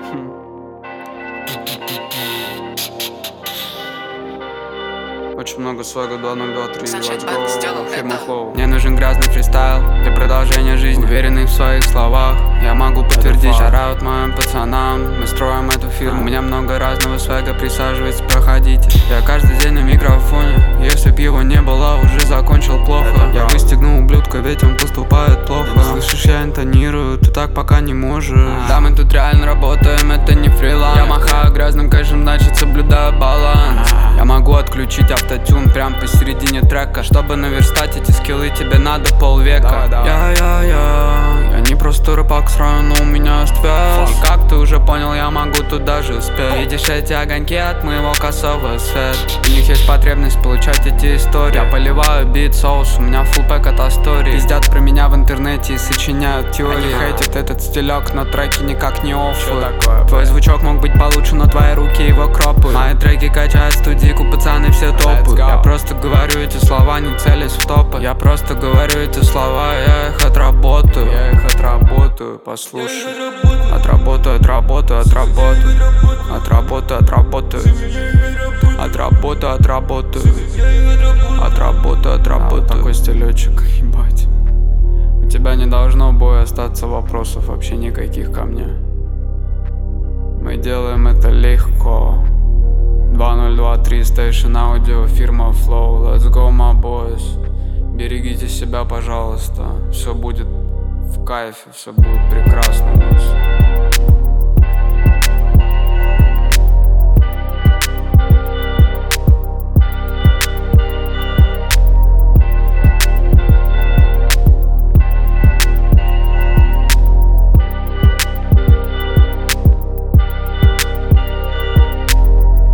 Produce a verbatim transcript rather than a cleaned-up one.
Очень много свега, два ноль два три, let's go, фирма Flow. Мне нужен грязный фристайл для продолжения жизни. Уверенный в своих словах, я могу подтвердить. Шараут моим пацанам, мы строим эту фирму. У меня много разного свега, присаживайтесь, проходите. Я каждый день на микрофоне, если б его не было, уже закончил плохо. Я выстегну ублюдка, ведь он поступает плохо. Слышишь, я интонирую, ты так пока не можешь. Да, мы тут реально работаем, это не фриланс. Я махаю грязным кэшем, значит соблюдаю баланс. Я могу отключить автотюн прям посередине трека. Чтобы наверстать эти скиллы, тебе надо полвека. Я-я-я, я не просто рэпак с района, у меня ствяз. И как ты уже понял, я могу тут даже спеть. Видишь эти огоньки от моего косого света? У них есть потребность получать эти истории. Я поливаю бит, соус, у меня фулл пэк от истории. Пиздят про меня в интернете и сочиняют теории. Они хейтят этот стилек, но треки никак не оффы. Твой звучок мог быть получше, но твои руки его кропы. Мои треки качают студийку, пацаны все топы. Я просто говорю эти слова, не целясь в топы. Я просто говорю эти слова, я их отработаю. Я их отработаю, послушай. Отработаю, отработаю, отработаю. Отработаю, отработаю. Отработаю, отработаю. Отработаю, отработаю. Такой стилечек, ебать. У тебя не должно будет остаться вопросов вообще никаких ко мне. Мы делаем это легко. два ноль два три Station Audio, фирма Flow. Let's go, my boys. Берегите себя, пожалуйста. Все будет в кайфе, все будет прекрасно.